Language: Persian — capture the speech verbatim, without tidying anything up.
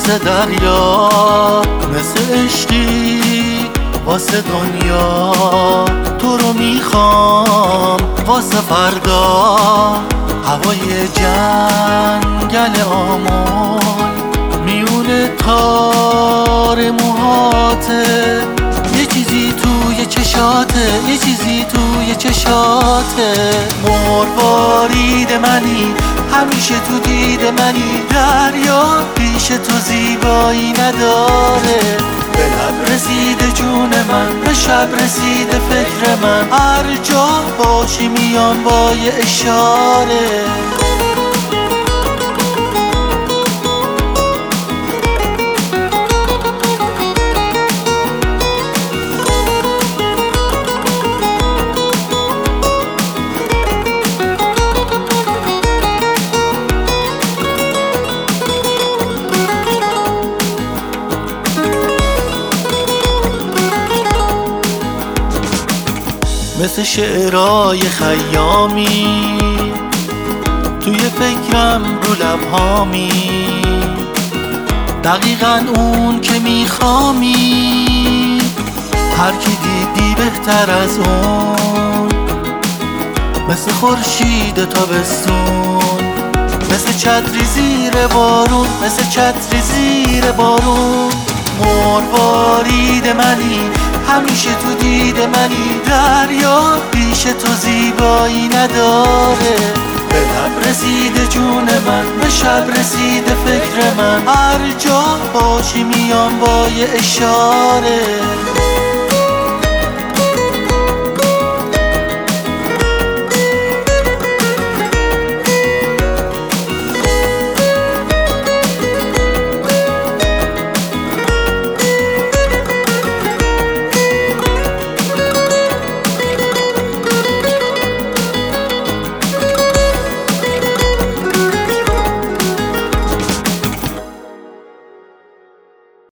واسه دریا، مثل عشقی واسه دنیا. تو رو میخوام واسه فردا، هوای جنگل آمل میونه تار موهاته. یه چیزی توی چشاته، یه چیزی توی چشاته. مروارید منی، همیشه تو دید منی. دریا پیش تو زیبایی نداره. به لب رسیده جون من، به شب رسیده فکر من. هر جا باشی میان با یه اشاره. مثل شعرهای خیامی توی فکرم رو لبهامی. دقیقاً اون که میخوامی، هر کی دیدی بهتر از اون. مثل خورشید تابستون، مثل چتری زیر بارون، مثل چتری زیر بارون. مروارید منی، همیشه تو دید منی. دریا پیش تو زیبایی نداره. به لب رسیده جون من، به شب رسیده فکر من. هر جا باشی میان با یه اشاره.